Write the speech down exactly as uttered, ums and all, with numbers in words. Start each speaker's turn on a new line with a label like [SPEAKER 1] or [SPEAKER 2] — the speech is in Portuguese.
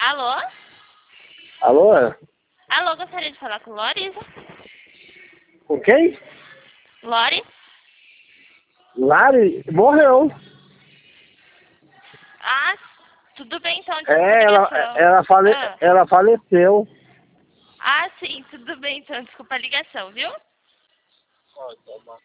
[SPEAKER 1] Alô?
[SPEAKER 2] Alô?
[SPEAKER 1] Alô, gostaria de falar com Lores?
[SPEAKER 2] Com quem?
[SPEAKER 1] Lores?
[SPEAKER 2] Lari? Morreu.
[SPEAKER 1] Ah, tudo bem então, desculpa a
[SPEAKER 2] É, ela,
[SPEAKER 1] ligação.
[SPEAKER 2] ela, fale,
[SPEAKER 1] Ah.
[SPEAKER 2] ela faleceu.
[SPEAKER 1] ah, sim, tudo bem então, desculpa a ligação, viu?